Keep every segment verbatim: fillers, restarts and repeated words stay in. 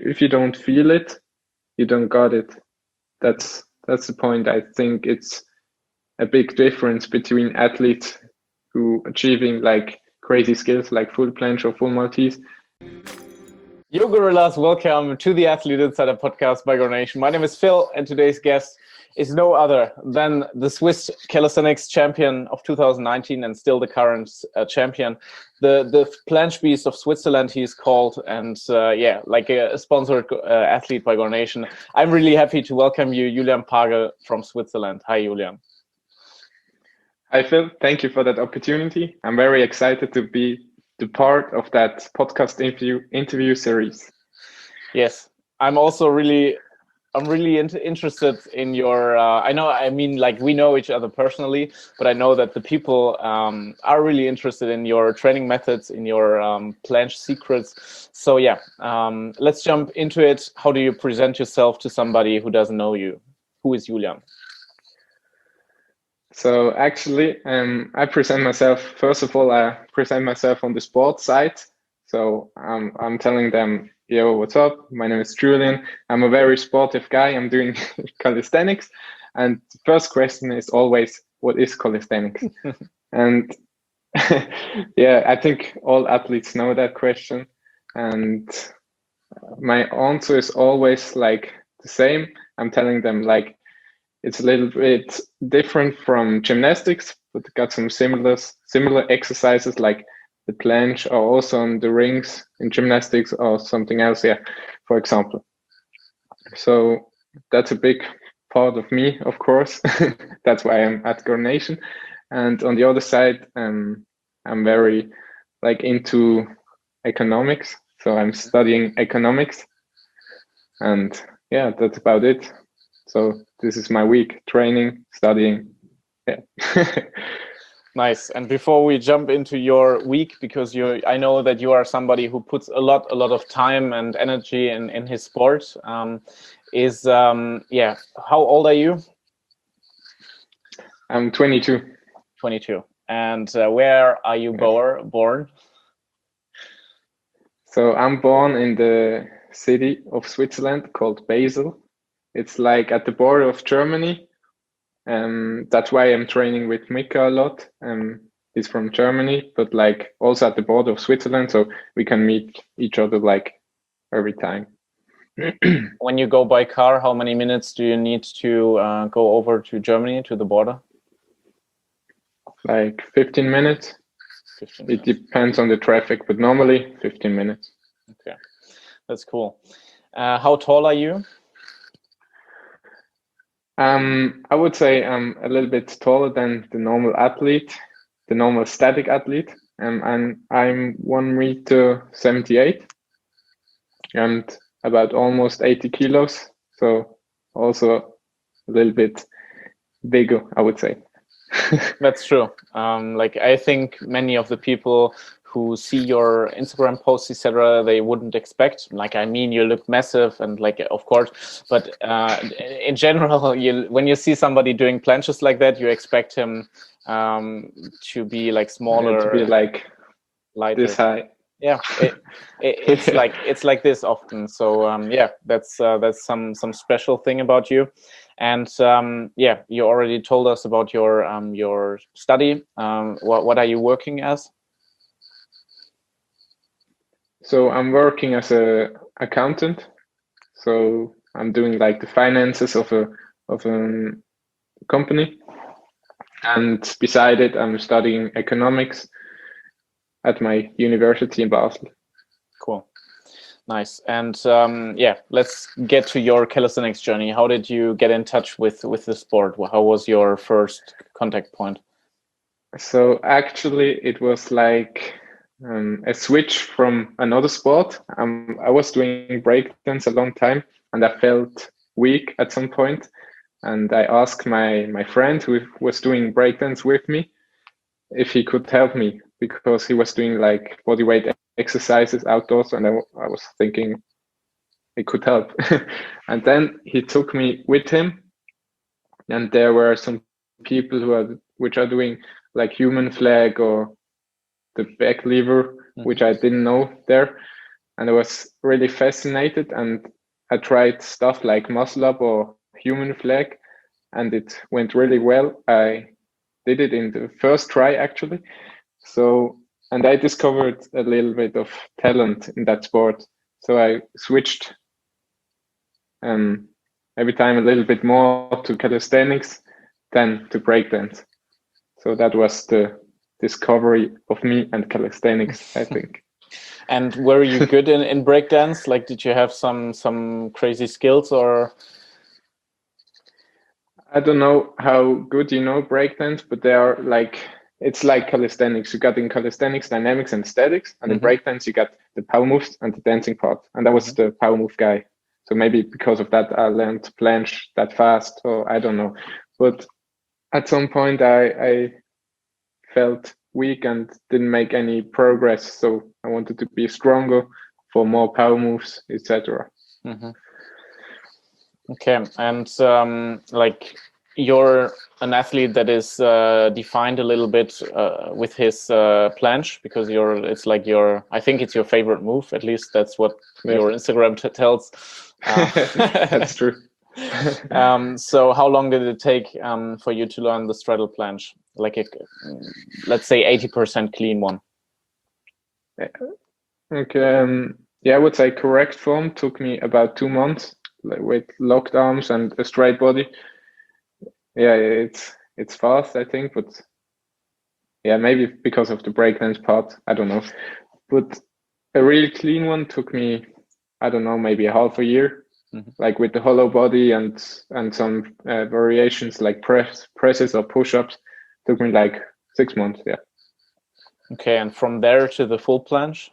if you don't feel it, you don't got it. That's that's the point. I think it's a big difference between athletes who achieving like crazy skills like full planche or full Maltese. Yo Gorillas, welcome to the Athlete Insider podcast by GoNation. My name is Phil, and today's guest is no other than the Swiss calisthenics champion of two thousand nineteen and still the current uh, champion, the the planche beast of Switzerland. He is called, and uh, yeah, like a, a sponsored uh, athlete by GoNation. I'm really happy to welcome you, Julian Pagel from Switzerland. Hi, Julian. Hi, Phil. Thank you for that opportunity. I'm very excited to be the part of that podcast interview interview series. Yes, I'm also really, I'm really in- interested in your. Uh, I know, I mean, like we know each other personally, but I know that the people um, are really interested in your training methods, in your um, planche secrets. So yeah, um, let's jump into it. How do you present yourself to somebody who doesn't know you? Who is Julian? So actually, um, I present myself, first of all, I present myself on the sports side. So um, I'm telling them, yo, what's up? My name is Julian. I'm a very sportive guy. I'm doing calisthenics. And the first question is always, what is calisthenics? And yeah, I think all athletes know that question. And my answer is always like the same. I'm telling them like, it's a little bit different from gymnastics, but got some similar similar exercises like the planche or also on the rings in gymnastics or something else, yeah, for example. So that's a big part of me, of course. That's why I'm at GoNation. And on the other side, um, I'm very like into economics. So I'm studying economics. And yeah, that's about it. So this is my week, training, studying. Yeah. Nice. And before we jump into your week, because you, I know that you are somebody who puts a lot, a lot of time and energy in, in his sport. Um, is um, yeah. How old are you? I'm twenty-two. twenty-two. And uh, where are you bo- born? So I'm born in the city of Switzerland called Basel. It's like at the border of Germany. Um, that's why I'm training with Mika a lot. Um, he's from Germany, but like also at the border of Switzerland, so we can meet each other like every time. When you go by car, how many minutes do you need to uh, go over to Germany, to the border? Like fifteen minutes. fifteen minutes. It depends on the traffic, but normally fifteen minutes. Okay, that's cool. Uh, how tall are you? Um, I would say I'm a little bit taller than the normal athlete, the normal static athlete. Um, and I'm one meter seventy-eight and about almost eighty kilos. So also a little bit bigger, I would say. That's true. Um, like I think many of the people who see your Instagram posts, et cetera, they wouldn't expect. Like, I mean, you look massive, and like, of course, but uh, in general, you when you see somebody doing planches like that, you expect him um, to be like smaller, to be like lighter. This high. Yeah, it, it, it's like it's like this often. So um, yeah, that's uh, that's some some special thing about you. And um, yeah, you already told us about your um, your study. Um, what what are you working as? So I'm working as a accountant. So I'm doing like the finances of a of a company, and beside it, I'm studying economics at my university in Basel. Cool. Nice. And um, yeah, let's get to your calisthenics journey. How did you get in touch with, with the sport? How was your first contact point? So actually, it was like um, a switch from another sport. Um, I was doing breakdance a long time, and I felt weak at some point. And I asked my my friend who was doing breakdance with me if he could help me, because he was doing like bodyweight exercises outdoors, and I, I was thinking it could help. And then he took me with him, and there were some people who are which are doing like human flag or the back lever, mm-hmm. which I didn't know there. and I was really fascinated, and I tried stuff like muscle up or human flag, and it went really well. I did it in the first try actually. So, and I discovered a little bit of talent in that sport. So I switched um, every time a little bit more to calisthenics than to breakdance. So that was the discovery of me and calisthenics, I think. And were you good in, in breakdance? Like, did you have some some crazy skills, or? I don't know how good you know breakdance, but they are like, it's like calisthenics. You got in calisthenics, dynamics and statics, and in Mm-hmm. breakdance you got the power moves and the dancing part. And I was mm-hmm. the power move guy. So maybe because of that, I learned to planche that fast, or I don't know. But at some point, I, I felt weak and didn't make any progress. So I wanted to be stronger for more power moves, et cetera. Mm-hmm. Okay, and um, like you're an athlete that is uh, defined a little bit uh, with his uh, planche, because you're it's like your I think it's your favorite move. At least that's what yes. your Instagram t- tells. Uh, that's true. um, so how long did it take um, for you to learn the straddle planche? Like a, let's say eighty percent clean one. Okay. Um, yeah, I would say correct form took me about two months, like with locked arms and a straight body. Yeah, it's it's fast, I think, but yeah, maybe because of the breakdance part, I don't know. But a really clean one took me, I don't know, maybe a half a year. Mm-hmm. Like with the hollow body and and some uh, variations like press presses or push-ups, took me like six months. Yeah. Okay, and from there to the full planche?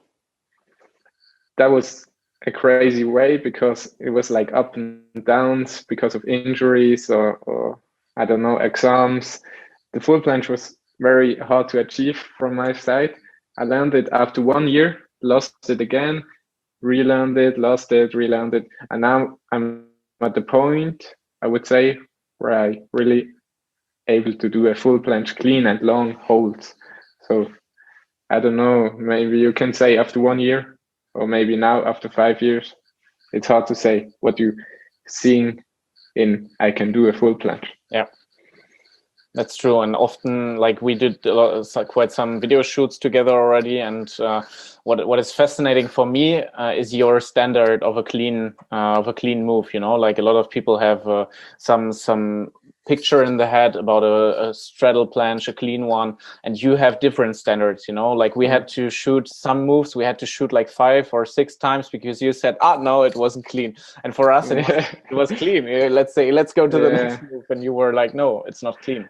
That was a crazy way, because it was like up and downs because of injuries or, or I don't know, exams. The full planche was very hard to achieve from my side. I learned it after one year, lost it again, relearned it, lost it, relearned it, and now I'm at the point, I would say, where I really able to do a full planche clean and long holds. So I don't know, maybe you can say after one year, or maybe now after five years. It's hard to say what you seeing in I can do a full planche. Yeah, that's true. And often, like, we did a lot, quite some video shoots together already, and uh, what what is fascinating for me uh, is your standard of a clean uh, of a clean move. You know, like a lot of people have uh, some some picture in the head about a, a straddle planche, a clean one, and you have different standards. You know, like we had to shoot some moves, we had to shoot like five or six times because you said, ah, no, it wasn't clean, and for us it, was, it was clean. Let's say, let's go to yeah. the next move, and you were like, no, it's not clean.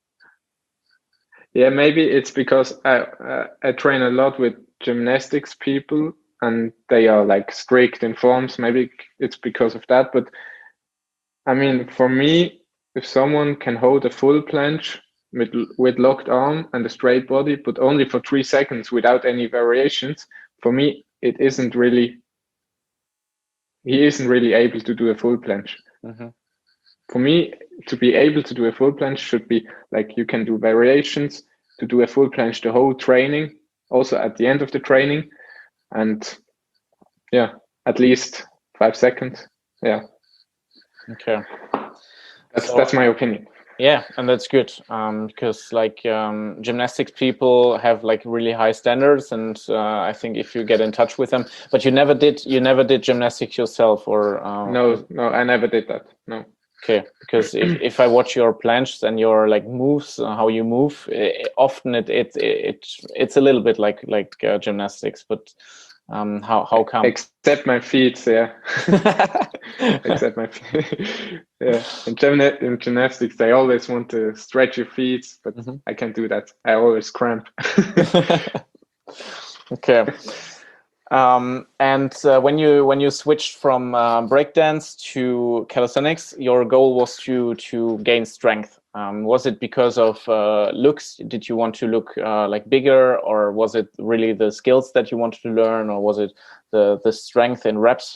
Yeah, maybe it's because I uh, I train a lot with gymnastics people, and they are like strict in forms. Maybe it's because of that. But I mean, for me, if someone can hold a full planche with with locked arm and a straight body, but only for three seconds without any variations, for me, it isn't really. He isn't really able to do a full planche. Mm-hmm. For me, to be able to do a full planche should be like you can do variations to do a full planche the whole training, also at the end of the training, and yeah, at least five seconds. Yeah. Okay. That's so, that's my opinion. Yeah, and that's good um, because like um, gymnastics people have like really high standards, and uh, I think if you get in touch with them, but you never did you never did gymnastics yourself, or uh, no, no, I never did that. No. Okay, because if, if I watch your planches and your like moves, uh, how you move, it, often it it it it's a little bit like like uh, gymnastics, but um, how how come? Except my feet, yeah. Except my feet, yeah. In, gymna- in gymnastics, they always want to stretch your feet, but mm-hmm. I can't do that. I always cramp. Okay. Um, and uh, when you when you switched from uh, breakdance to calisthenics, your goal was to to gain strength. Um, was it because of uh, looks? Did you want to look uh, like bigger, or was it really the skills that you wanted to learn, or was it the the strength in reps?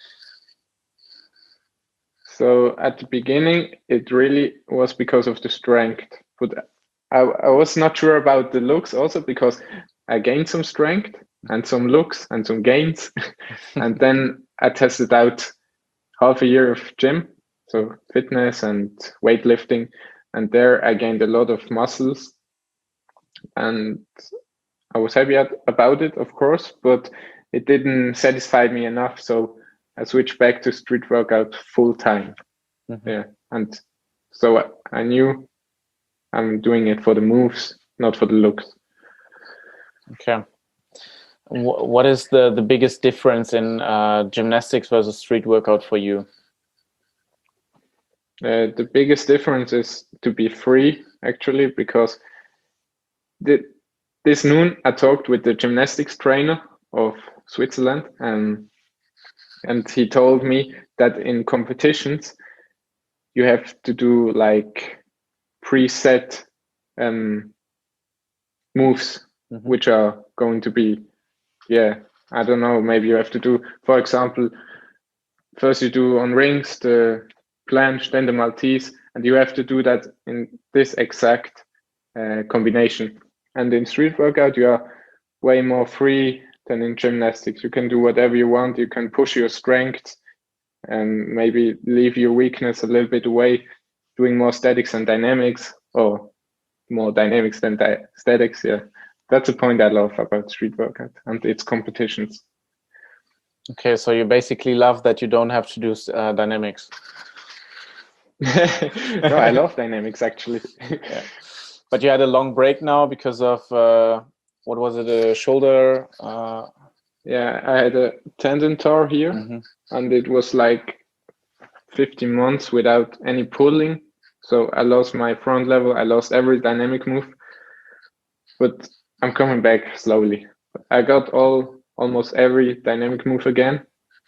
So at the beginning, it really was because of the strength, but I, I was not sure about the looks also, because I gained some strength and some looks and some gains. And then I tested out half a year of gym, so fitness and weightlifting. And there I gained a lot of muscles. And I was happy about it, of course, but it didn't satisfy me enough. So I switched back to street workout full time. Mm-hmm. Yeah. And so I knew I'm doing it for the moves, not for the looks. Okay. What is the, the biggest difference in uh, gymnastics versus street workout for you? Uh, the biggest difference is to be free, actually, because the, this noon I talked with the gymnastics trainer of Switzerland, and and he told me that in competitions you have to do like preset um, moves, mm-hmm. which are going to be, yeah, I don't know, maybe you have to do, for example, first you do on rings the planche, then the Maltese, and you have to do that in this exact uh, combination. And in street workout, you are way more free than in gymnastics. You can do whatever you want. You can push your strength and maybe leave your weakness a little bit away, doing more statics and dynamics, or more dynamics than di- statics. Yeah, that's a point I love about street workout and its competitions. Okay, so you basically love that you don't have to do uh, dynamics. No, I love dynamics actually. Yeah. But you had a long break now because of uh, what was it, a shoulder? Uh... Yeah, I had a tendon tear here, mm-hmm. and it was like fifteen months without any pulling. So I lost my front level. I lost every dynamic move, but I'm coming back slowly. I got all almost every dynamic move again.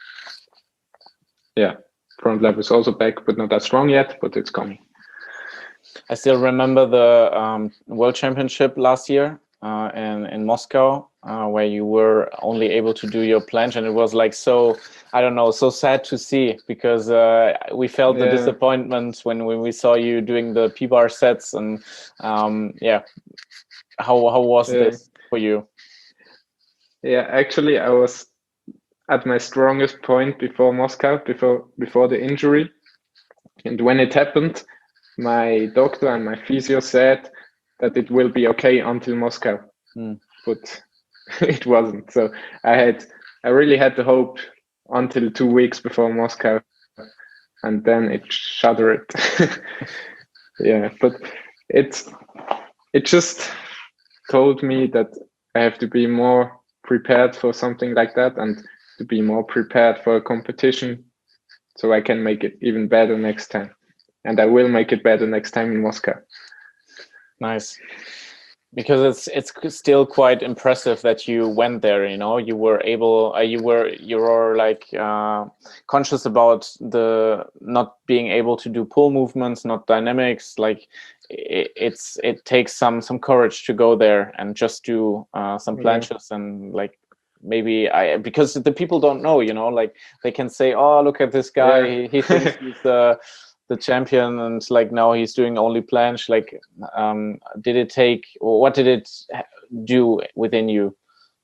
Yeah, front level is also back, but not that strong yet, but it's coming. I still remember the um, World Championship last year uh, in, in Moscow, uh, where you were only able to do your planche, and it was like so, I don't know, so sad to see, because uh, we felt yeah. the disappointment when, when we saw you doing the P-bar sets, and um, yeah, how, how was yeah. this for you? Yeah, actually, I was at my strongest point before Moscow, before before the injury, and when it happened, my doctor and my physio said that it will be okay until Moscow, mm. but it wasn't. So I had, I really had the hope until two weeks before Moscow, and then it shuddered. Yeah, but it it just told me that I have to be more prepared for something like that, and to be more prepared for a competition, so I can make it even better next time. And I will make it better next time in Moscow. Nice. Because it's it's still quite impressive that you went there, you know, you were able, uh, you were, you were like uh, conscious about the not being able to do pull movements, not dynamics. Like it, it's, it takes some, some courage to go there and just do uh, some planches, yeah. And like, maybe I, because the people don't know, you know, like they can say, oh, look at this guy. Yeah. He, he thinks he's the, the champion, and like now he's doing only planche. Like, um, did it take, or what did it do within you?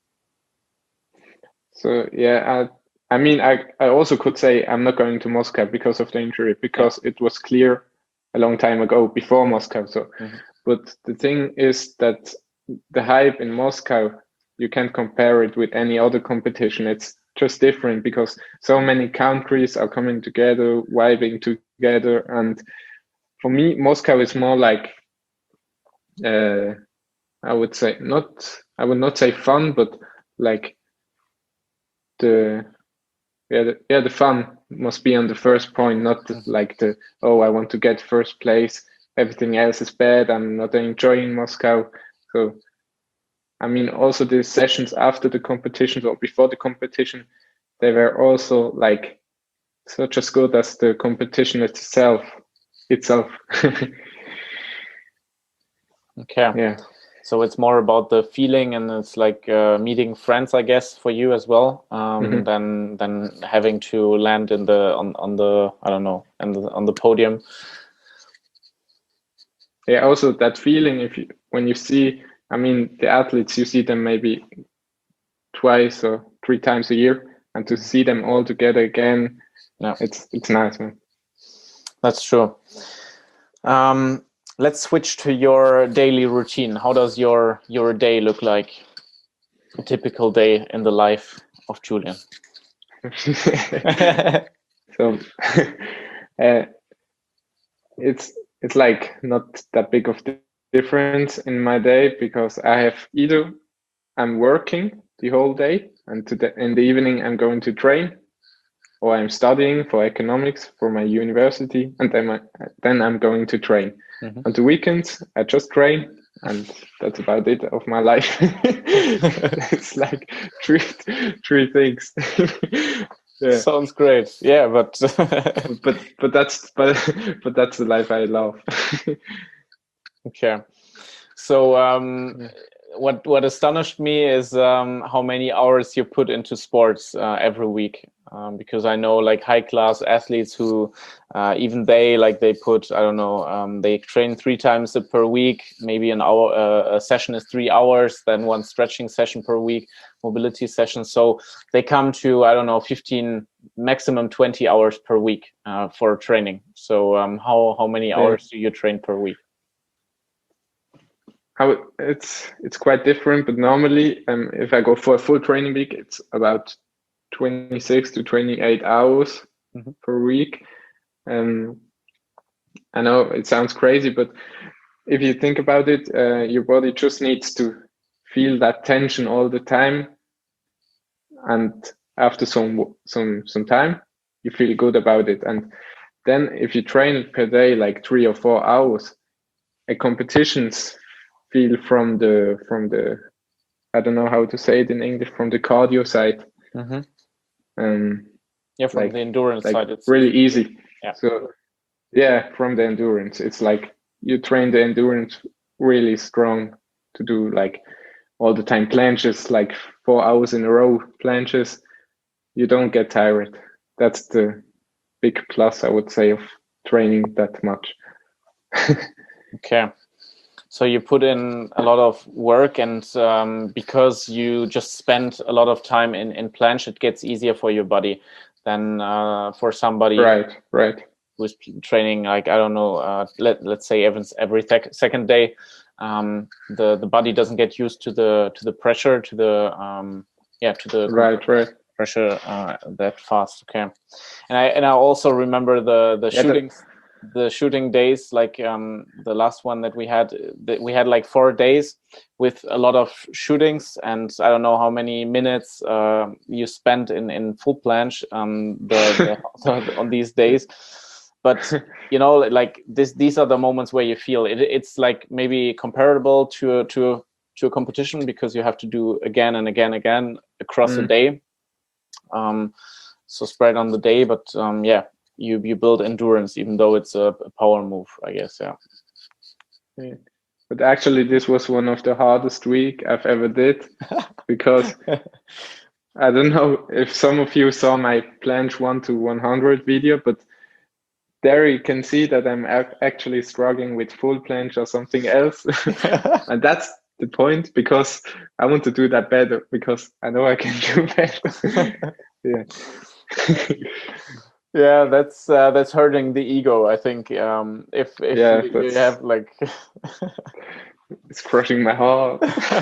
So yeah, I, I mean, I, I also could say I'm not going to Moscow because of the injury, because it was clear a long time ago before Moscow. So, mm-hmm. But the thing is that the hype in Moscow, you can't compare it with any other competition. It's just different because so many countries are coming together, vibing together. And for me, Moscow is more like, uh, I would say not, I would not say fun, but like the, yeah, the, yeah, the fun must be on the first point, not the, like the, oh, I want to get first place. Everything else is bad. I'm not enjoying Moscow. So, I mean, also the sessions after the competitions or before the competition, they were also like such as good as the competition itself. Itself. Okay. Yeah. So it's more about the feeling, and it's like uh, meeting friends, I guess, for you as well, um, mm-hmm. than than having to land in the on on the I don't know, and on the podium. Yeah. Also that feeling, if you when you see I mean, the athletes, you see them maybe twice or three times a year, and to see them all together again, yeah, it's it's nice, man. That's true. Um, let's switch to your daily routine. How does your your day look like? A typical day in the life of Julian. So uh, it's it's like not that big of difference in my day, because I have either I'm working the whole day, and to the, in the evening I'm going to train, or I'm studying for economics for my university, and then I, then I'm going to train. Mm-hmm. On the weekends I just train, and that's about it of my life. It's like three three things. Yeah. Sounds great. Yeah, but but but that's but but that's the life I love. Okay. So um yeah. what what astonished me is um how many hours you put into sports uh, every week. Um, because I know like high class athletes who uh, even they like they put I don't know um, they train three times per week, maybe an hour uh, a session is three hours, then one stretching session per week, mobility session, so they come to I don't know fifteen, maximum twenty hours per week uh, for training. So um, how how many hours do you train per week? How it's it's quite different, but normally um, if I go for a full training week, it's about twenty-six to twenty-eight hours mm-hmm. per week. Um, I know it sounds crazy, but if you think about it, uh, your body just needs to feel that tension all the time, and after some some some time, you feel good about it. And then if you train per day like three or four hours, a competitions feel from the from the I don't know how to say it in English, from the cardio side. Mm-hmm. Um, yeah, from like, the endurance like side, it's really easy. Yeah. So yeah, from the endurance, it's like you train the endurance really strong to do like all the time planches, like four hours in a row planches. You don't get tired. That's the big plus, I would say, of training that much. Okay. So you put in a lot of work, and um, because you just spend a lot of time in, in planche, it gets easier for your body than uh, for somebody right, right. who's training like, I don't know, uh, let, let's say every, every second day. Um, the, the body doesn't get used to the to the pressure, to the um, yeah, to the right, right. pressure uh, that fast. Okay. And I and I also remember the the yeah, shooting. That- the shooting days, like um the last one that we had that we had like four days with a lot of shootings, and I don't know how many minutes uh you spent in in full planche um the, the on these days, but you know, like this these are the moments where you feel it it's like maybe comparable to a, to a, to a competition, because you have to do again and again again across mm. a day, um so spread on the day, but um yeah, you you build endurance, even though it's a, a power move, I guess. Yeah. yeah. But actually, this was one of the hardest week I've ever did, because I don't know if some of you saw my planche one to one hundred video, but there you can see that I'm ac- actually struggling with full planche or something else. And that's the point, because I want to do that better, because I know I can do better. Yeah. Yeah, that's uh, that's hurting the ego, I think. Um, if if yeah, you, you have like, it's crushing my heart.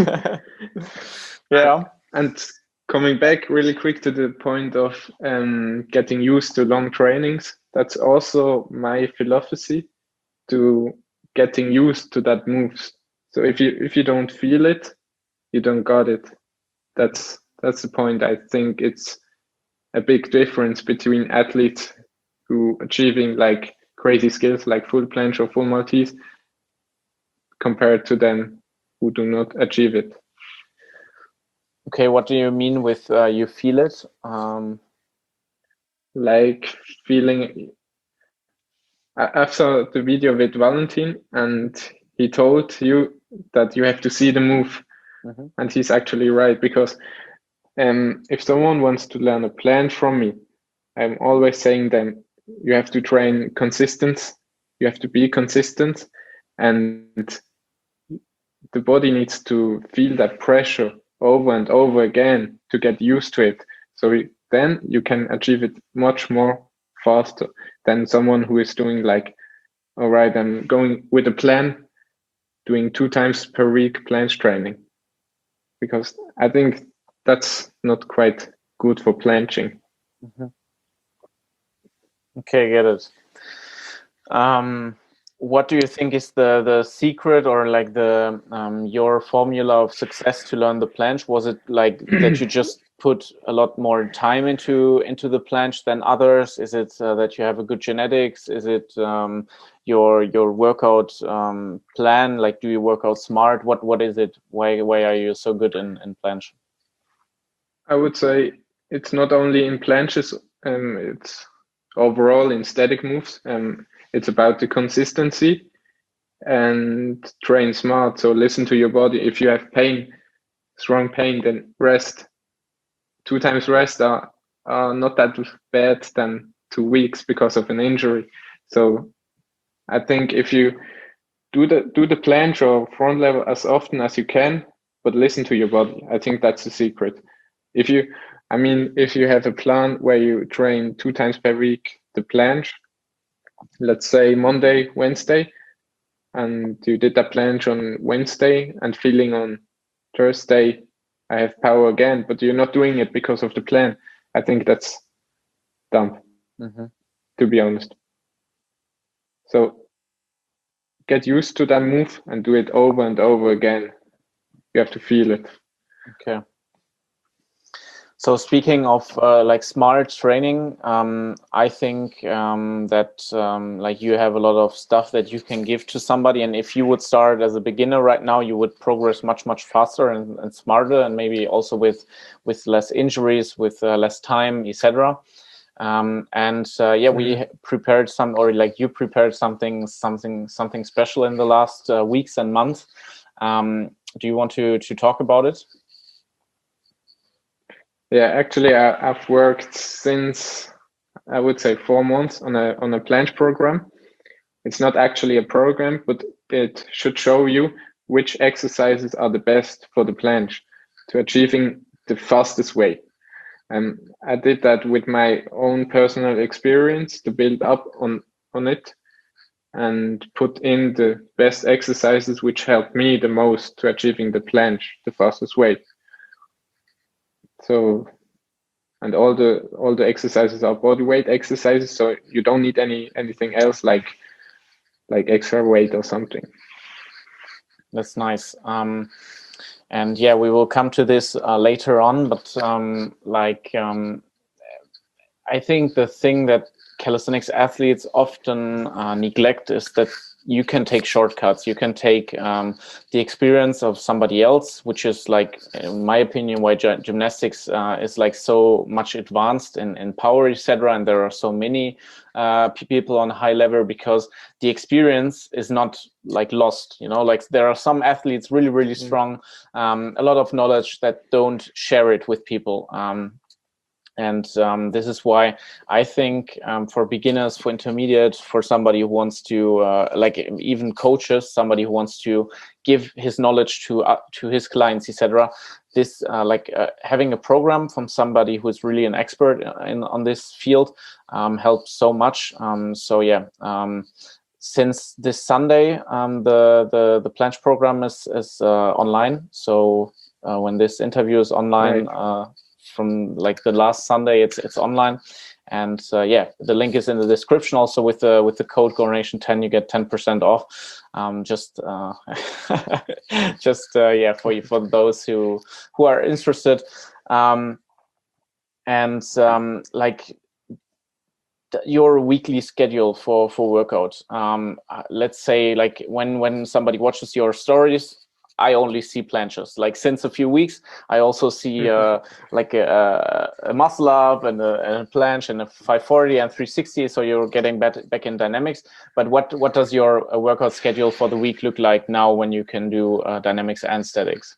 Yeah. And coming back really quick to the point of um, getting used to long trainings, that's also my philosophy, to getting used to that moves. So if you if you don't feel it, you don't got it. That's that's the point. I think it's a big difference between athletes who achieving like crazy skills like full planche or full Maltese compared to them who do not achieve it. Okay, what do you mean with uh, you feel it? Um... Like feeling. I, I saw the video with Valentin, and he told you that you have to see the move, mm-hmm. and he's actually right, because um, if someone wants to learn a planche from me, I'm always saying them, you have to train consistent, you have to be consistent, and the body needs to feel that pressure over and over again to get used to it. So then you can achieve it much more faster than someone who is doing like, all right, I'm going with a plan, doing two times per week planche training, because I think that's not quite good for planching. Mm-hmm. Okay, get it. Um, what do you think is the the secret, or like the um, your formula of success to learn the planche? Was it like that you just put a lot more time into into the planche than others? Is it uh, that you have a good genetics? Is it um, your your workout um, plan? Like, do you work out smart? What what is it? Why why are you so good in in planche? I would say it's not only in planches, um, it's overall in static moves. Um, it's about the consistency and train smart. So listen to your body. If you have pain, strong pain, then rest. Two times rest are, are not that bad than two weeks because of an injury. So I think if you do the do the planche or front level as often as you can, but listen to your body. I think that's the secret. If you, I mean, if you have a plan where you train two times per week the planche, let's say Monday, Wednesday, and you did that planche on Wednesday and feeling on Thursday, I have power again, but you're not doing it because of the plan. I think that's dumb, mm-hmm. to be honest. So get used to that move and do it over and over again. You have to feel it. Okay. So speaking of uh, like smart training, um, I think um, that um, like you have a lot of stuff that you can give to somebody, and if you would start as a beginner right now, you would progress much much faster and, and smarter, and maybe also with with less injuries, with uh, less time, et cetera. Um, and uh, yeah, we mm-hmm. prepared some, or like you prepared something something something special in the last uh, weeks and months. Um, do you want to to talk about it? Yeah, actually, I, I've worked since, I would say, four months on a on a planche program. It's not actually a program, but it should show you which exercises are the best for the planche to achieving the fastest way. And I did that with my own personal experience to build up on on it and put in the best exercises which helped me the most to achieving the planche the fastest way. So, and all the all the exercises are body weight exercises, so you don't need any anything else like like extra weight or something. That's nice. Um, and yeah, we will come to this uh, later on, but um, like um, I think the thing that calisthenics athletes often uh, neglect is that you can take shortcuts. You can take um, the experience of somebody else, which is like, in my opinion, why gymnastics uh, is like so much advanced in, in power, et cetera. And there are so many uh, people on high level, because the experience is not like lost. You know, like there are some athletes really, really strong, um, a lot of knowledge that don't share it with people. Um, And um, this is why I think um, for beginners, for intermediate, for somebody who wants to, uh, like even coaches, somebody who wants to give his knowledge to uh, to his clients, et cetera. This uh, like uh, having a program from somebody who is really an expert in on this field um, helps so much. Um, so yeah. Um, Since this Sunday, um, the the the planche program is is uh, online. So uh, when this interview is online. Right. Uh, from like the last Sunday, it's it's online, and uh, yeah, the link is in the description. Also with the with the code GoNation ten, you get ten percent off. Um, just uh, just uh, yeah, for you, for those who who are interested, um, and um, like your weekly schedule for for workout. Um, let's say like when when somebody watches your stories, I only see planches. Like since a few weeks, I also see uh, like a, a muscle up and a, and a planche and a five forty and three sixty. So you're getting back back in dynamics. But what what does your uh, workout schedule for the week look like now when you can do uh, dynamics and statics?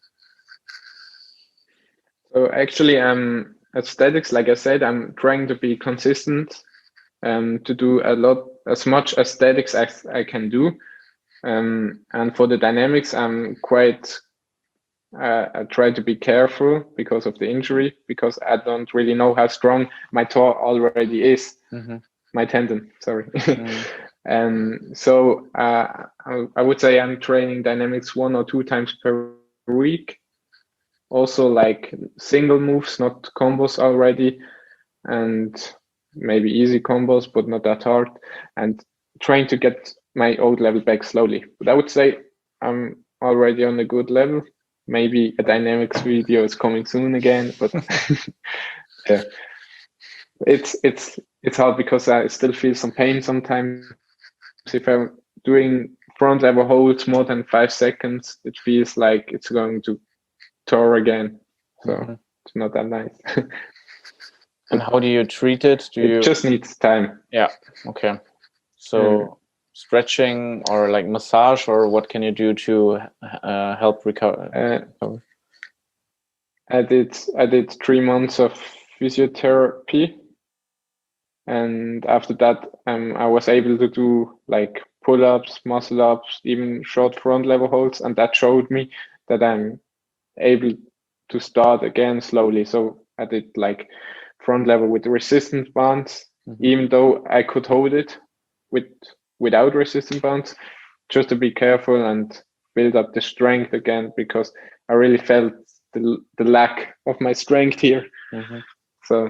So actually, um, at statics, like I said, I'm trying to be consistent, um, to do a lot as much as statics as I can do. Um, and for the dynamics, I'm quite, uh, I try to be careful because of the injury, because I don't really know how strong my toe already is, Mm-hmm. my tendon, sorry. Mm. And so uh, I, I would say I'm training dynamics one or two times per week. Also like single moves, not combos already, and maybe easy combos, but not that hard, and trying to get my old level back slowly. But I would say I'm already on a good level. Maybe a dynamics video is coming soon again, but yeah, it's it's it's hard because I still feel some pain sometimes. If I'm doing front lever holds more than five seconds, it feels like it's going to tear again. So Mm-hmm. it's not that nice. And how do you treat it? Do it you just needs time. Yeah, okay. So Mm. stretching or like massage, or what can you do to uh, help recover? Uh, I did I did three months of physiotherapy, and after that, um, I was able to do like pull-ups, muscle-ups, even short front lever holds, and that showed me that I'm able to start again slowly. So I did like front lever with resistance bands, Mm-hmm. even though I could hold it with without resistance bands, just to be careful and build up the strength again, because I really felt the, the lack of my strength here. Mm-hmm. So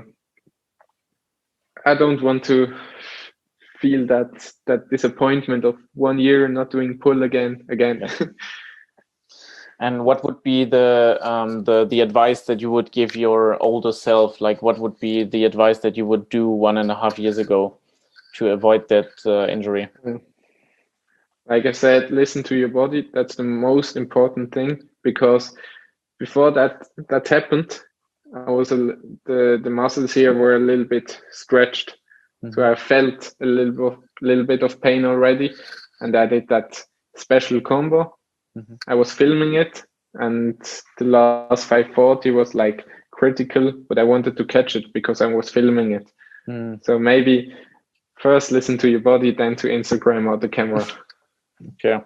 I don't want to feel that that disappointment of one year not doing pull again again. Yeah. And what would be the um, the the advice that you would give your older self? Like, what would be the advice that you would do one and a half years ago to avoid that uh, injury? Like I said, listen to your body. That's the most important thing, because before that that happened, I was a, the the muscles here were a little bit stretched, mm-hmm. so I felt a little bit little bit of pain already, and I did that special combo. Mm-hmm. I was filming it, and the last five forty was like critical, but I wanted to catch it because I was filming it. Mm. So maybe first listen to your body, then to Instagram or the camera. Okay.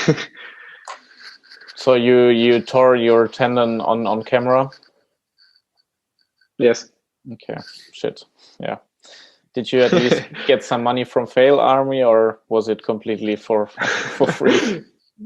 So you you tore your tendon on on camera? Yes. Okay. Shit. Yeah. Did you at least get some money from Fail Army, or was it completely for for free?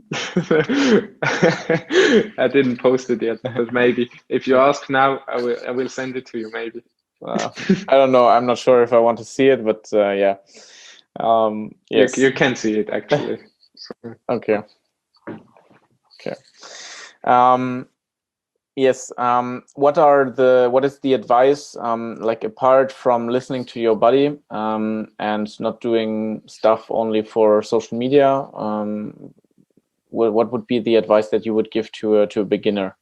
I didn't post it yet, but maybe if you ask now, I will I will send it to you. Maybe. Uh, I don't know. I'm not sure if I want to see it, but uh, yeah. Um, yes. You, you can see it actually. So. Okay. Okay. Um, yes. Um, what are the what is the advice? Um, like apart from listening to your body um, and not doing stuff only for social media, um, what what would be the advice that you would give to a to a beginner?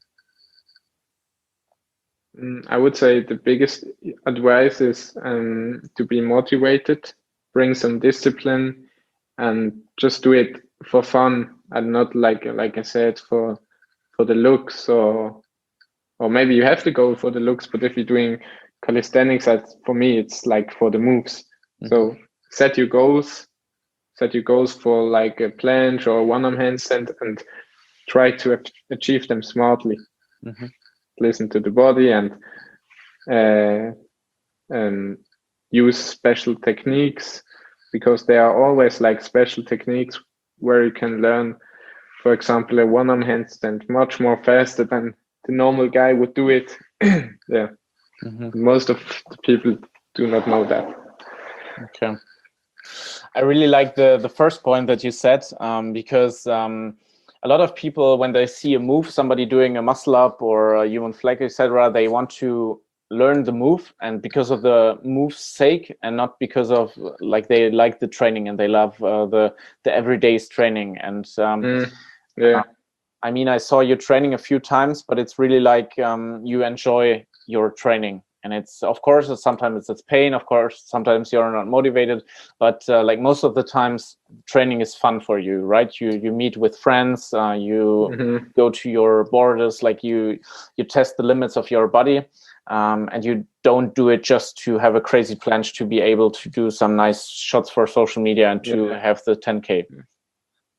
I would say the biggest advice is um, to be motivated, bring some discipline, and just do it for fun, and not like like I said for for the looks, or or maybe you have to go for the looks. But if you're doing calisthenics, that's, for me, it's like for the moves. Mm-hmm. So set your goals, set your goals for like a planche or one arm handstand, and try to achieve them smartly. Mm-hmm. Listen to the body, and uh, um, use special techniques, because there are always like special techniques where you can learn, for example, a one arm handstand much more faster than the normal guy would do it. Yeah. Mm-hmm. Most of the people do not know that. Okay. I really like the the first point that you said, um, because um, a lot of people, when they see a move, somebody doing a muscle up or a human flex, et cetera, they want to learn the move, and because of the move's sake, and not because of like they like the training and they love uh, the the everyday's training. And um, mm, yeah, uh, I mean, I saw you training a few times, but it's really like um, you enjoy your training. And it's, of course, sometimes it's, it's pain. Of course, sometimes you're not motivated, but uh, like most of the times, training is fun for you, right? You you meet with friends, uh, you mm-hmm. go to your borders, like you you test the limits of your body, um, and you don't do it just to have a crazy planche to be able to do some nice shots for social media and to yeah. have the ten K.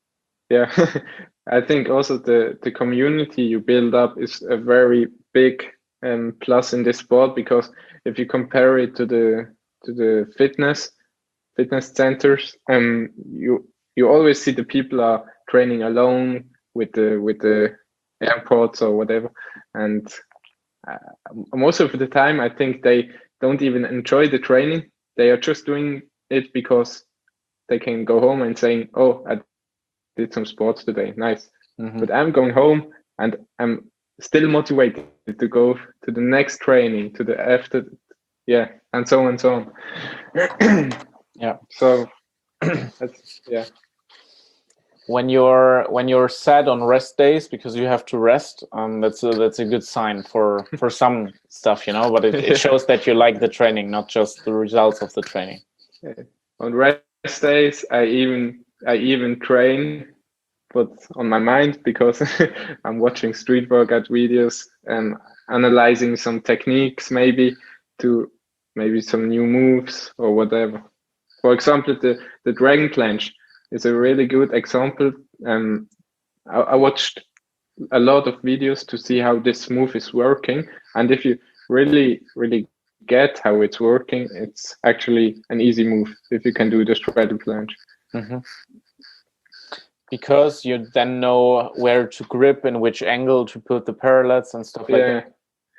yeah. I think also the the community you build up is a very big um, plus in this sport, because if you compare it to the to the fitness fitness centers, um, you you always see the people are training alone with the with the airports or whatever, and uh, most of the time I think they don't even enjoy the training. They are just doing it because they can go home and saying, "Oh, I did some sports today, nice." Mm-hmm. But I'm going home and I'm still motivated to go to the next training, to the after, yeah, and so on and so on. Yeah. So that's yeah. When you're when you're sad on rest days because you have to rest, um, that's a that's a good sign for for some stuff, you know. But it, it shows that you like the training, not just the results of the training. On rest days, I even I even train, but on my mind, because I'm watching street workout videos and analyzing some techniques, maybe to maybe some new moves or whatever. For example, the the dragon planche is a really good example. Um, I, I watched a lot of videos to see how this move is working, and if you really really get how it's working, it's actually an easy move if you can do the straddle planche. Mm-hmm. Because you then know where to grip and which angle to put the parallettes and stuff like Yeah. that.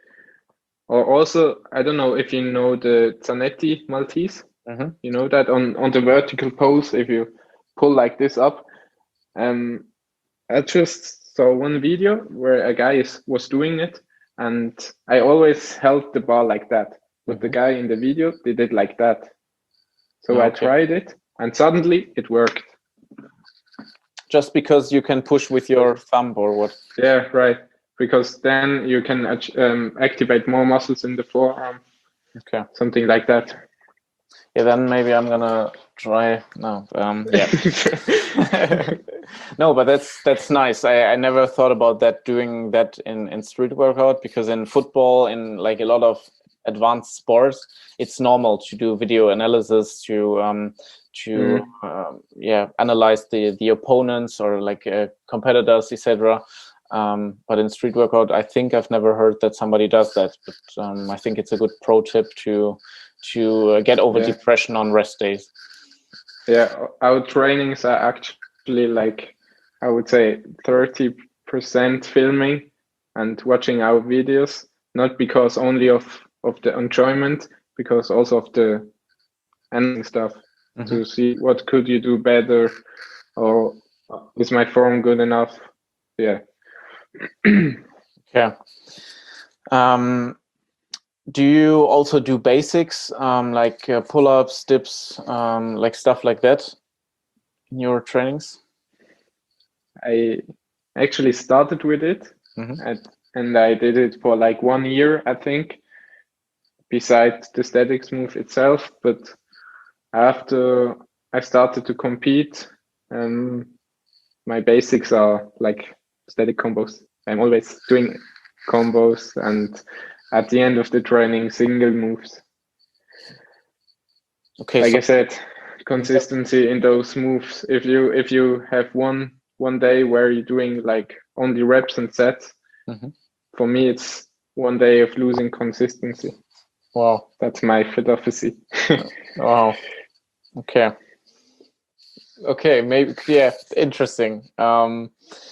Or also, I don't know if you know the Zanetti Maltese. Mm-hmm. You know that on on the vertical pose, if you pull like this up. Um, I just saw one video where a guy is, was doing it, and I always held the ball like that, but Mm-hmm. the guy in the video did it like that. So Okay. I tried it, and suddenly it worked. Just because you can push with your thumb or what? Yeah, right. Because then you can um, activate more muscles in the forearm. Okay. Something like that. Yeah, then maybe I'm gonna try. No, um, yeah. No, but that's that's nice. I, I never thought about that, doing that in, in street workout, because in football, in like a lot of advanced sports, it's normal to do video analysis, to um, to Mm. um, yeah analyze the the opponents or like uh, competitors, et cetera. Um, but in street workout, I think I've never heard that somebody does that. But um, I think it's a good pro tip to to uh, get over Yeah. depression on rest days. Yeah, our trainings are actually like, I would say thirty percent filming and watching our videos, not because only of, of the enjoyment, because also of the ending stuff, mm-hmm. to see what could you do better, or is my form good enough? Yeah. Yeah. Um, do you also do basics, um, like uh, pull-ups, dips, um, like stuff like that in your trainings? I actually started with it, mm-hmm. and, and I did it for like one year, I think, besides the statics move itself. But after I started to compete, um, my basics are like static combos. I'm always doing combos, and at the end of the training, single moves. Okay. Like so- I said, consistency in those moves. If you if you have one one day where you're doing like only reps and sets, mm-hmm. for me it's one day of losing consistency. Wow, that's my philosophy. Wow. Okay. Okay, maybe, yeah, interesting. Um,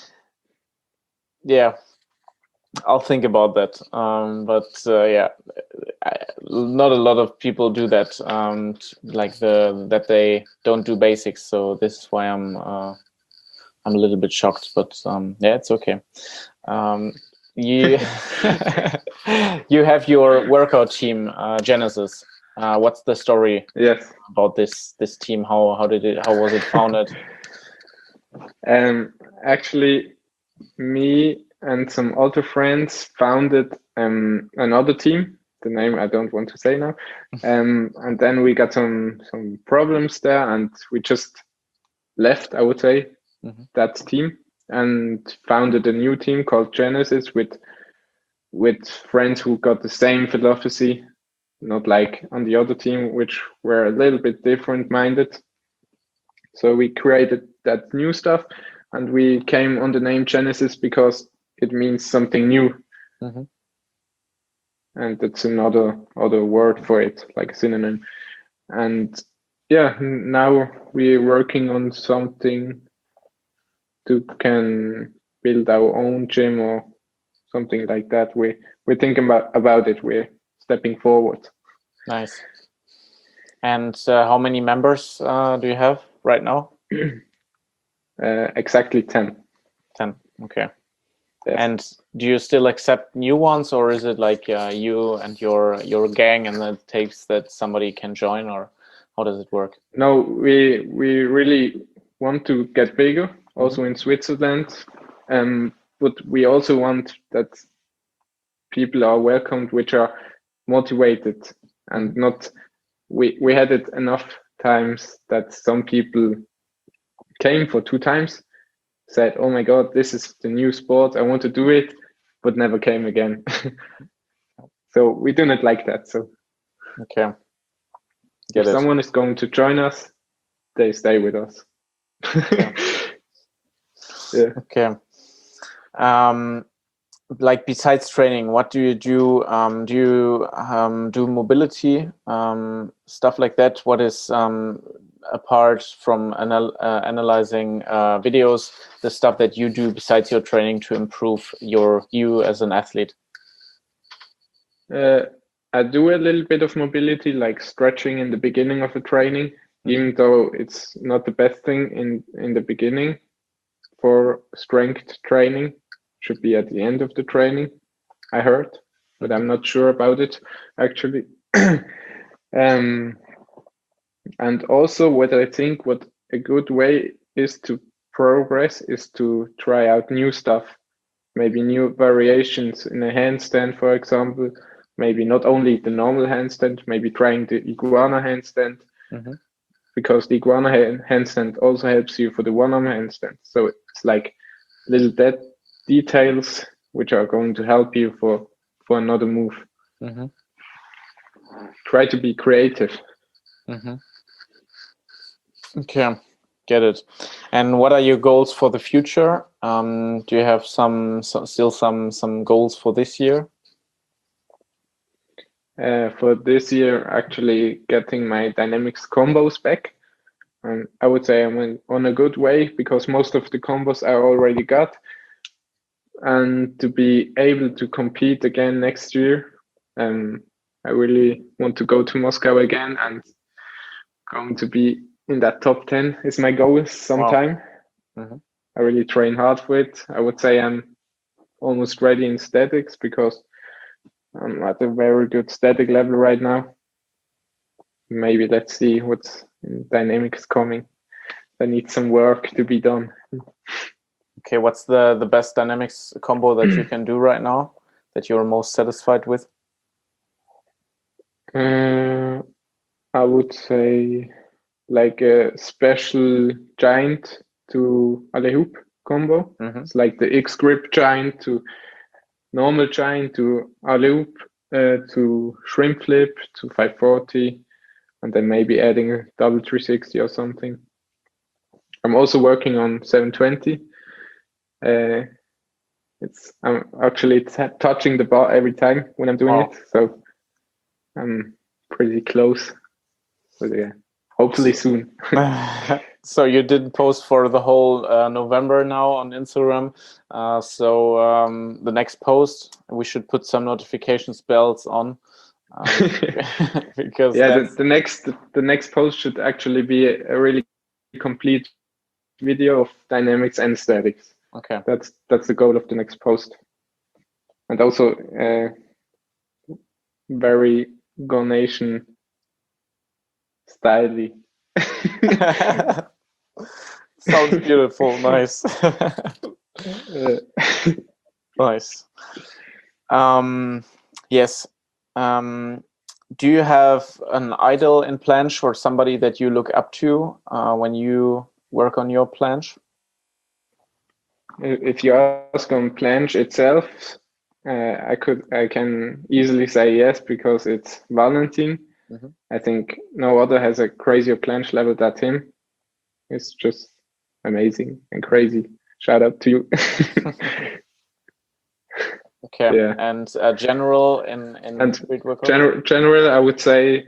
yeah, I'll think about that. Um, but uh, yeah, I, not a lot of people do that. Um, like the that they don't do basics. So this is why I'm uh, I'm a little bit shocked. But um, yeah, it's okay. Um, you you have your workout team, uh, Genesis. Uh, what's the story? Yes. About this this team? How how did it? How was it founded? Um, actually, me and some other friends founded um another team. The name I don't want to say now. Um, and then we got some some problems there, and we just left, I would say, mm-hmm. that team, and founded a new team called Genesis with with friends who got the same philosophy, not like on the other team, which were a little bit different minded. So we created that new stuff, and we came on the name Genesis because it means something new. Mm-hmm. And that's another other word for it, like a synonym. And yeah, now we're working on something to can build our own gym or something like that. We we're thinking about about it. We're stepping forward. Nice. And uh, how many members uh, do you have right now? uh, exactly ten. ten. Okay. Yes. And do you still accept new ones, or is it like uh, you and your your gang, and it takes that somebody can join, or how does it work? No, we we really want to get bigger, also mm-hmm. in Switzerland, um, but we also want that people are welcomed, which are motivated and not. We we had it enough times that some people came for two times, said, "Oh my God, this is the new sport. I want to do it," but never came again. So we do not like that. So okay, Get if it. someone is going to join us, they stay with us. Yeah. Yeah. Okay. Um, like besides training, what do you do? Um, do you um, do mobility um, stuff like that? What is um, apart from anal uh, analyzing uh, videos, the stuff that you do besides your training to improve your you as an athlete? Uh, I do a little bit of mobility, like stretching in the beginning of a training, mm-hmm. even though it's not the best thing in in the beginning for strength training. Should be at the end of the training, I heard, but I'm not sure about it actually. um, and also what I think what a good way is to progress is to try out new stuff, maybe new variations in a handstand, for example, maybe not only the normal handstand, maybe trying the iguana handstand, mm-hmm. because the iguana handstand also helps you for the one-arm handstand. So it's like little dead details which are going to help you for for another move. Mm-hmm. Try to be creative. Mm-hmm. Okay, get it. And what are your goals for the future? Um, do you have some so, still some some goals for this year? Uh, for this year, actually getting my dynamics combos back. And I would say I'm on a good way because most of the combos I already got. And to be able to compete again next year, um, I really want to go to Moscow again and going to be in that top ten is my goal sometime. Wow. Mm-hmm. I really train hard for it. I would say I'm almost ready in statics because I'm at a very good static level right now. Maybe let's see what's in dynamics coming. I need some work to be done. Okay, what's the, the best dynamics combo that you can do right now that you're most satisfied with? Uh, I would say like a special giant to alley hoop combo. Mm-hmm. It's like the X grip giant to normal giant to alley hoop uh, to shrimp flip to five forty, and then maybe adding a double three sixty or something. I'm also working on seven twenty. Uh, it's I'm actually t- touching the bar every time when I'm doing oh. it, so I'm pretty close. But yeah, hopefully soon. So you didn't post for the whole uh, November now on Instagram. Uh, so um, the next post, we should put some notification bells on. Um, because yeah, the, the next the next post should actually be a, a really complete video of dynamics and statics. Okay, that's that's the goal of the next post, and also uh, very Go Nation styly. Sounds beautiful. Nice. Nice. Um, yes. Um, do you have an idol in planche or somebody that you look up to uh, when you work on your planche? If you ask on planche itself, uh, I could I can easily say yes because it's Valentin. Mm-hmm. I think no other has a crazier planche level than him. It's just amazing and crazy. shout out to you. Okay. Yeah. And uh, general in in And street workout? general, general, I would say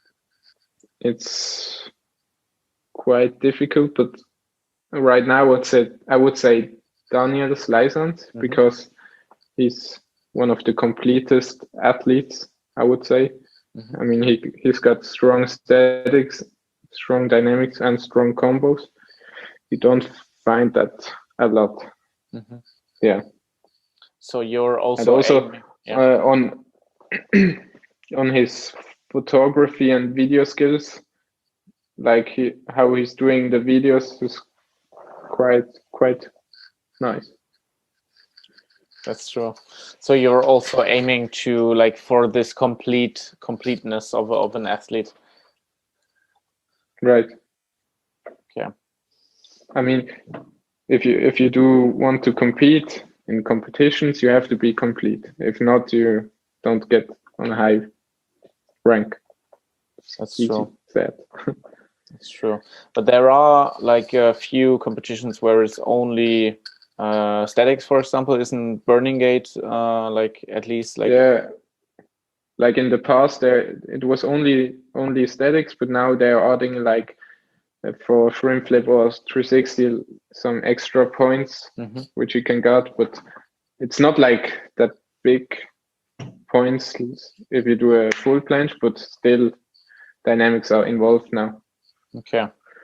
it's quite difficult, but right now, I would say I would say Daniel Sleisand, Mm-hmm. because he's one of the completest athletes, I would say. Mm-hmm. I mean, he he's got strong statics, strong dynamics, and strong combos. You don't find that a lot. Mm-hmm. Yeah. So you're also And also aiming, yeah. uh, on on his photography and video skills, like he, how he's doing the videos is quite quite nice. That's true. So you're also aiming to like for this complete completeness of of an athlete. Right. Okay. I mean, if you if you do want to compete in competitions, you have to be complete. If not, you don't get on a high rank. That's Easy true. said. That's true. But there are like a few competitions where it's only uh, statics, for example. Isn't Burning Gate uh, like at least like Yeah, like in the past, there it was only only statics, but now they're adding like uh, for shrimp flip or three sixty some extra points Mhm. which you can get, but it's not like that big points if you do a full planche, but still dynamics are involved now. Okay.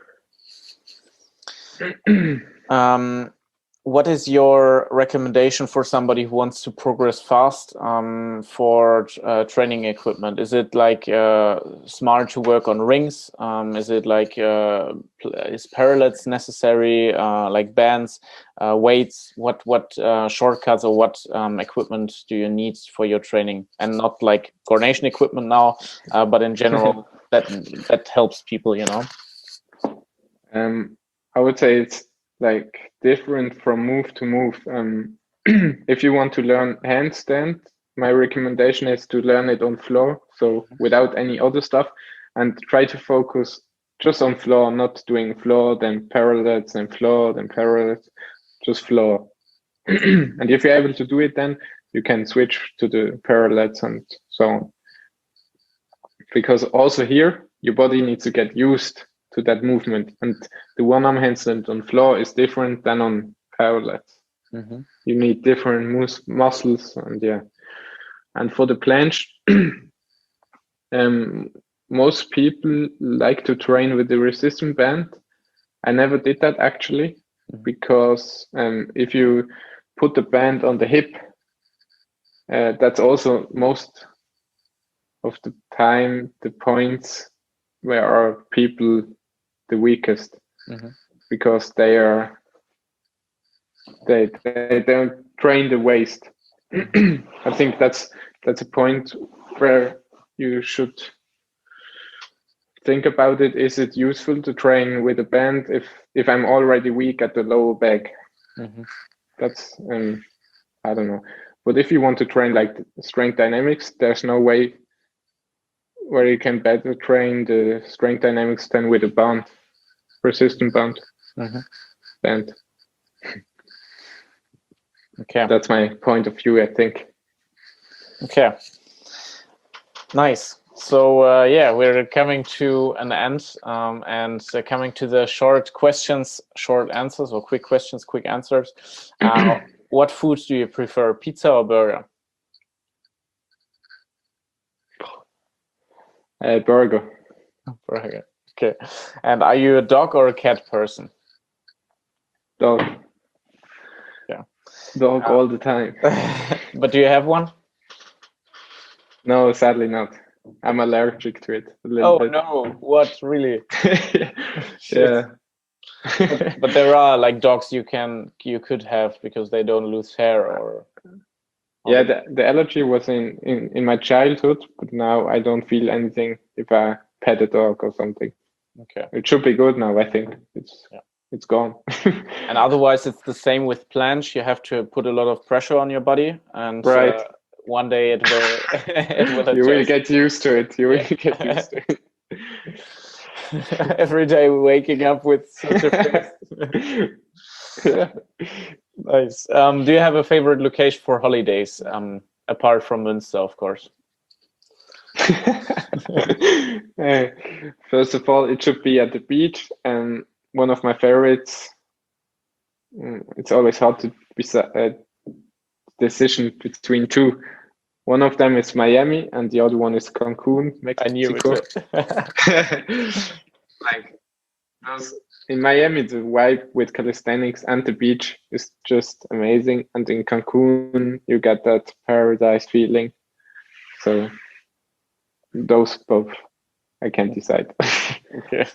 um, what is your recommendation for somebody who wants to progress fast um, for uh, training equipment? Is it like uh, smart to work on rings? Um, is it like uh, is parallettes necessary? Uh, like bands, uh, weights? What what uh, shortcuts or what um, equipment do you need for your training? And not like coordination equipment now, uh, but in general that that helps people, you know. Um, I would say it's like different from move to move. Um, if you want to learn handstand, my recommendation is to learn it on floor, so without any other stuff, and try to focus just on floor, not doing floor, then parallettes, then floor, then parallettes, just floor. And if you're able to do it, then you can switch to the parallettes and so on. Because also here, your body needs to get used to that movement, and the one-arm handstand on floor is different than on parallettes. Mm-hmm. You need different mus muscles, and yeah. And for the planche, um, most people like to train with the resistance band. I never did that actually, mm-hmm. because um, if you put the band on the hip, uh, that's also most of the time the points where are people the weakest, mm-hmm. because they are they they don't train the waist. Mm-hmm. I think that's that's a point where you should think about it. Is it useful to train with a band if if I'm already weak at the lower back? Mm-hmm. That's um I don't know. But if you want to train like strength dynamics, there's no way where you can better train the strength dynamics than with a band, resistant band. Mm-hmm. Band. Okay. That's my point of view, I think. Okay. Nice. So uh, yeah, we're coming to an end, um, and uh, coming to the short questions, short answers, or quick questions, quick answers. Uh, what foods do you prefer, pizza or burger? Uh, burger. Burger. Okay. And are you a dog or a cat person? Dog. Yeah. Dog uh, all the time. But do you have one? No, sadly not. I'm allergic to it a little oh, bit. no. What, really? Yeah. but, but there are like dogs you can you could have because they don't lose hair or, or yeah, the, the allergy was in, in in my childhood, but now I don't feel anything if I pet a dog or something. Okay. It should be good now, I think. It's yeah. It's gone. And otherwise it's the same with planche. You have to put a lot of pressure on your body, and right. uh, one day it will it will adjust. You will get used to it. You yeah. will get used to it. Every day waking up with such a face. Yeah. Nice. Um, do you have a favorite location for holidays? Um, apart from Münster, of course. Uh, First of all, it should be at the beach, and one of my favorites. mm, It's always hard to decide a decision between two. One of them is Miami, and the other one is Cancun, I knew Mexico. it. Like those in Miami, the vibe with calisthenics and the beach is just amazing, and in Cancun, you get that paradise feeling. So those both, I can't decide. Okay.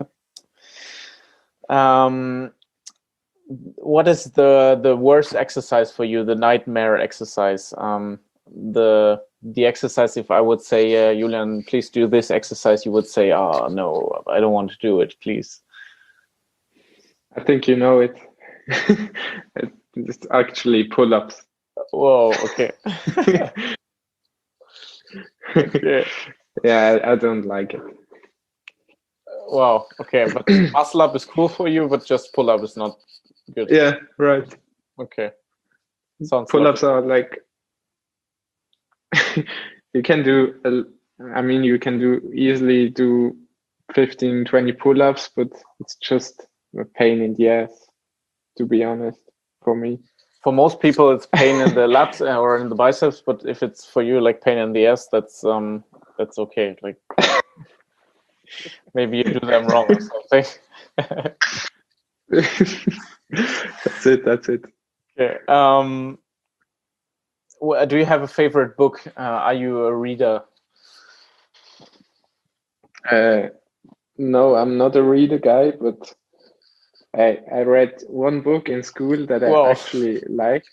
Um, what is the the worst exercise for you? The nightmare exercise. Um, the the exercise. If I would say, uh, Julian, please do this exercise, you would say, "Oh no, I don't want to do it. Please." I think you know it. It's actually pull-ups. Whoa. Okay. Okay. Yeah, I, I don't like it. Wow. Okay, but muscle up is cool for you, but just pull up is not good. Yeah, right. Okay. Sounds Pull-ups logical. are like you can do. A, I mean, you can do easily do fifteen, twenty pull-ups, but it's just a pain in the ass, to be honest, for me. For most people, it's pain in the lats or in the biceps, but if it's for you like pain in the ass, that's um that's okay. Like maybe you do them wrong or something. That's it. That's it. Okay. Um, wh- do you have a favorite book? Uh, are you a reader? Uh, no, I'm not a reader guy, but I I read one book in school that I Whoa. actually liked.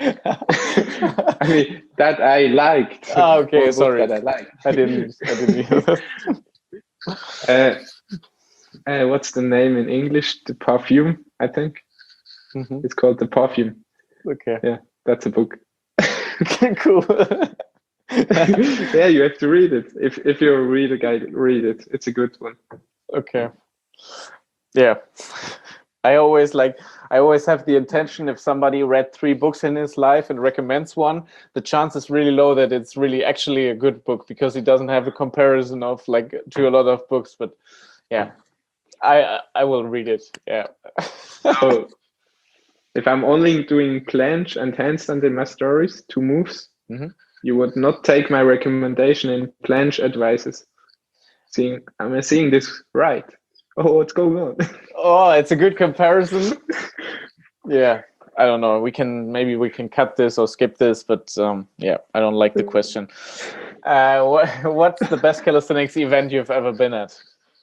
I mean, that I liked. Ah, okay, One sorry. book that I liked. I didn't. I didn't hear that. Uh, uh, what's the name in English? The Perfume, I think. Mhm. It's called The Perfume. Okay. Yeah, that's a book. Cool. Yeah, you have to read it. If if you're a reader guy, read it. It's a good one. Okay. Yeah. I always like I always have the intention, if somebody read three books in his life and recommends one, the chance is really low that it's really actually a good book, because he doesn't have a comparison of like to a lot of books. But yeah, I I will read it. Yeah. So if I'm only doing planche and handstand in my stories, two moves, Mhm. you would not take my recommendation in planche advices. Seeing, am I seeing this right? Oh, what's going on? Oh, it's a good comparison. Yeah. I don't know. We can maybe we can cut this or skip this, but um, yeah, I don't like the question. Uh, what what's the best calisthenics event you've ever been at?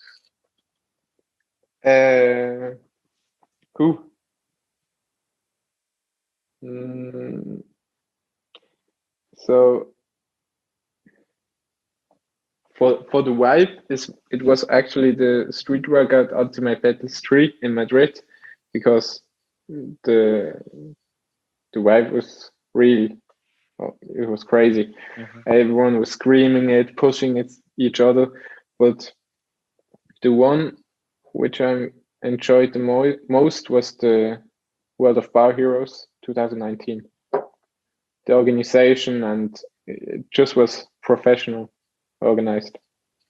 Uh, cool. Mm, so for for the vibe, is it was actually the street workout Ultimate Battles three in Madrid, because the the vibe was really, oh, it was crazy. Mhm. Everyone was screaming it, pushing it each other. But the one which I enjoyed the mo- most was the World of Bar Heroes twenty nineteen. The organization, and it just was professional organized.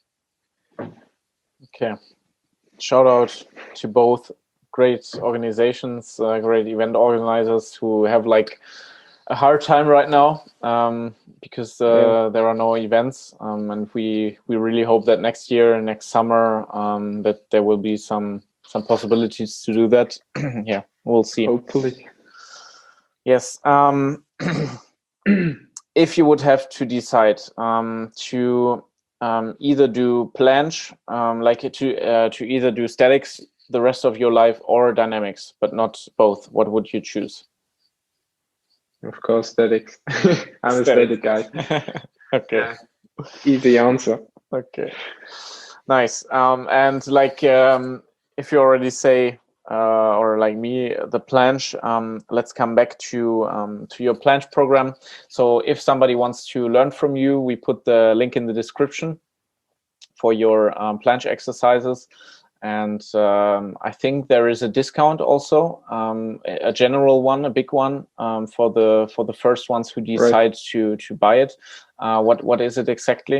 Okay. Shout out to both great organizations, uh, great event organizers who have like a hard time right now, um, because uh, Yeah. there are no events, um, and we we really hope that next year, next summer, um, that there will be some some possibilities to do that. Yeah, we'll see. Hopefully. Yes. Um, if you would have to decide um, to um, either do planche, um, like to uh, to either do statics the rest of your life or dynamics, but not both, what would you choose? Of course, statics. I'm a static guy. Okay. Yeah. Easy answer. Okay. Nice. Um, and like, um, if you already say, uh, or like me, the planche, um, let's come back to um, to your planche program. So if somebody wants to learn from you, we put the link in the description for your um, planche exercises. and um, I think there is a discount also, um, a general one, a big one, um, for the for the first ones who decide right. to to buy it. Uh, what what is it exactly?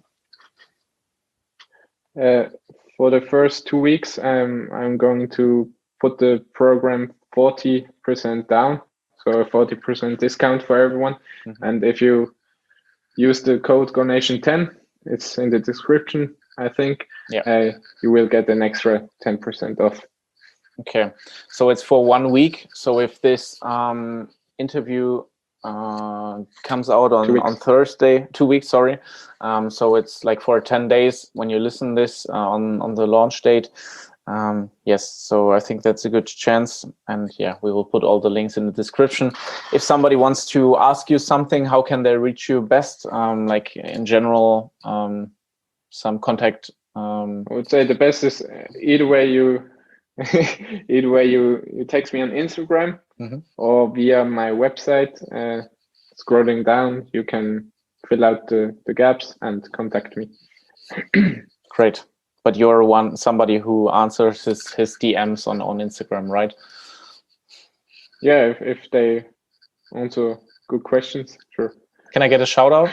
Uh, for the first two weeks, um, I'm going to put the program forty percent down, so a forty percent discount for everyone. Mm-hmm. And if you use the code GoNation ten, it's in the description, I think, yeah. uh, you will get an extra ten percent off. Okay, so it's for one week. So if this um, interview uh, comes out on, on Thursday, two weeks, sorry. Um, so it's like for ten days when you listen this uh, on, on the launch date. Um, yes, so I think that's a good chance. And yeah, we will put all the links in the description. If somebody wants to ask you something, how can they reach you best? Um, like in general, um, some contact. Um... I would say the best is either way you, either way you, you text me on Instagram mm-hmm. or via my website. Uh, scrolling down, you can fill out the, the gaps and contact me. Great. But you're one somebody who answers his, his D Ms on, on Instagram, right? Yeah, if, if they answer good questions, sure. Can I get a shout out?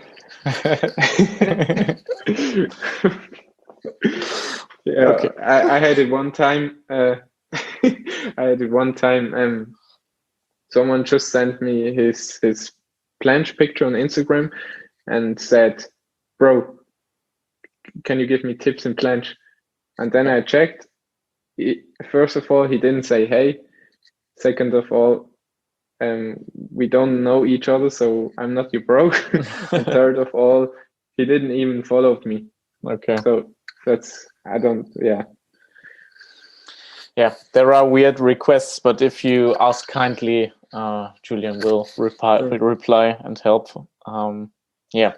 Yeah, okay. I, I had it one time. Uh, I had it one time. Um, someone just sent me his his planche picture on Instagram and said, "Bro, can you give me tips in planche?" And then I checked. He, first of all, he didn't say hey. Second of all, um, we don't know each other, so I'm not your bro. And third of all, he didn't even follow me. Okay. So that's, I don't, yeah. Yeah, there are weird requests, but if you ask kindly, uh, Julian will reply, sure. reply and help. Um, yeah.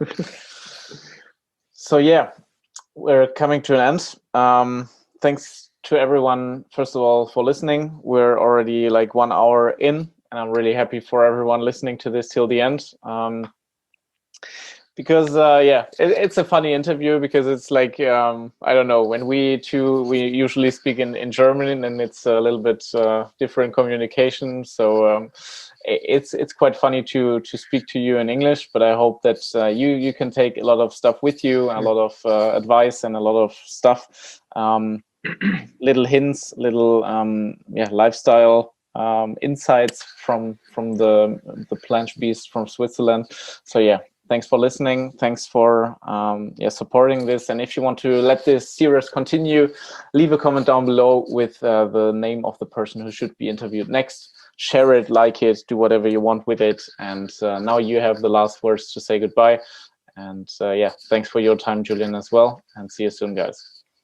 So yeah, we're coming to an end. Um, thanks to everyone, first of all, for listening. We're already like one hour in, and I'm really happy for everyone listening to this till the end. Um, because uh, yeah, it, it's a funny interview because it's like, um, I don't know, when we two, we usually speak in, in German, and it's a little bit uh, different communication. So um, it's it's quite funny to to speak to you in English, but I hope that uh, you you can take a lot of stuff with you, a lot of uh, advice and a lot of stuff, um, little hints, little um, yeah lifestyle um, insights from from the the Planche Beast from Switzerland. So yeah. Thanks for listening. Thanks for um, yeah, supporting this. And if you want to let this series continue, leave a comment down below with uh, the name of the person who should be interviewed next. Share it, like it, do whatever you want with it. And uh, now you have the last words to say goodbye. And uh, yeah, thanks for your time, Julian, as well. And see you soon, guys.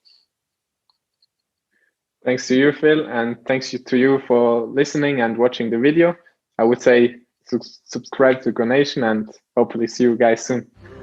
Thanks to you, Phil. And thanks to you for listening and watching the video. I would say subscribe to GoNation and hopefully see you guys soon.